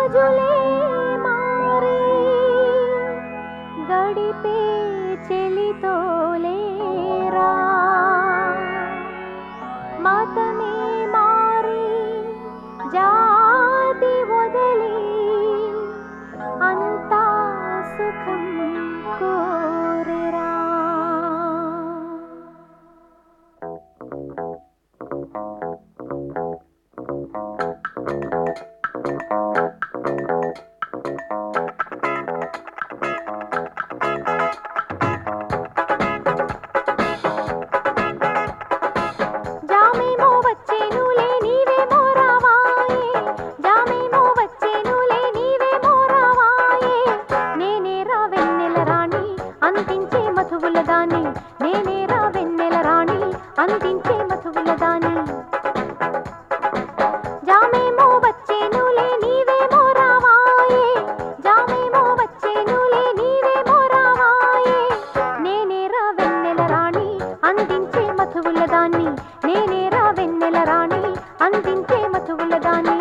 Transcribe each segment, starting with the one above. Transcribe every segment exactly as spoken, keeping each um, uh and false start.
రోజులే మారి గడిపే చెలితోలేరా మతమే మారి జాతి వదలి అంతా సుఖం కోరెరా అందించే మధువుల దాని నేనేరా వెన్నెల రాణి అందించే మధువుల దాని జామేమో వచ్చేనులే నీవేమో రావాయే జామేమో వచ్చేనులే నీవేమో రావాయే నేనేరా వెన్నెల రాణి అందించే మధువుల దాని నేనేరా వెన్నెల రాణి అందించే మధువుల దాని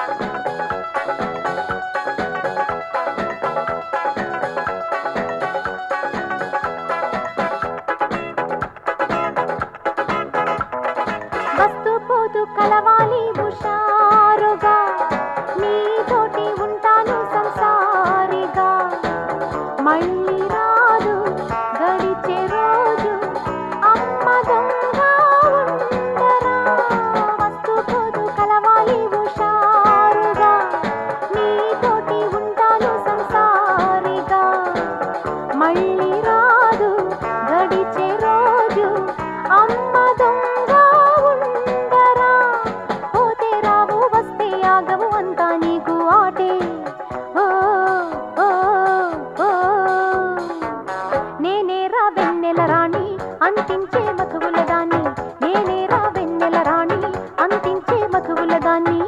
వస్తూ పోతూ కలవాలి హుషారుగా నీతోటి ఉంటాను సంసారిగా మళ్ళీ రాదు గడిచే రోజు అమ్మ దొంగ ఉండరా వస్తూ పోతూ కలవాలి హుషారుగా నీతోటి ఉంటాను సంసారిగా మళ్ళీ రాదు గడిచే రోజు అమ్మ దొంగ అందించే మధువుల దాన్ని నేనేరా వెన్నెల రాణి అందించే మధువుల దాన్ని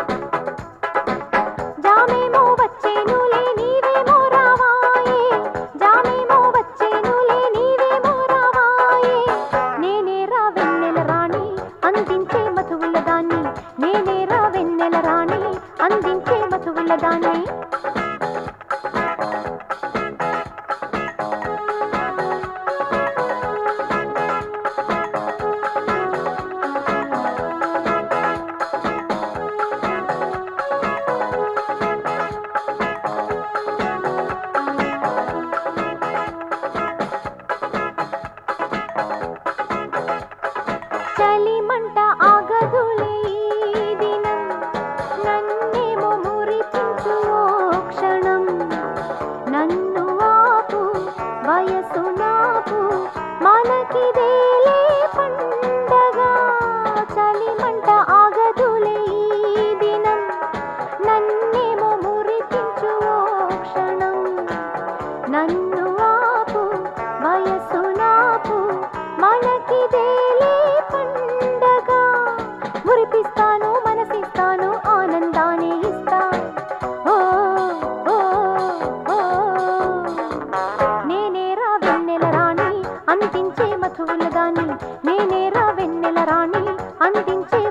జామేమో వచ్చేనులే నీవేమో రావాయే జామేమో వచ్చేనులే నీవేమో రావాయే నేనేరా వెన్నెల రాణి అందించే మధువుల దాన్ని నేనేరా వెన్నెల రాణి అందించే మధువుల దాన్ని చలిమంట ఆగదులే ఈ దినం నన్నేమో మురిపించు ఓ క్షణం నన్ను ఆపు వయసు నాపు మనకిదేలే పండగ చలిమంట ఆగదులే ఈ దినం నన్నేమో మురిపించు ఓ క్షణం నన్ను ఆపు వయసు నాపు మనకిదేలే పండగ మురిపిస్తాను మనసిస్తాను ఆనందాన్ని ఇస్తా ఓ ఓ ఓ నేనేరా వెన్నెల రాణి అందించే మధువుల దాన్ని నేనేరా వెన్నెల రాణి అందించే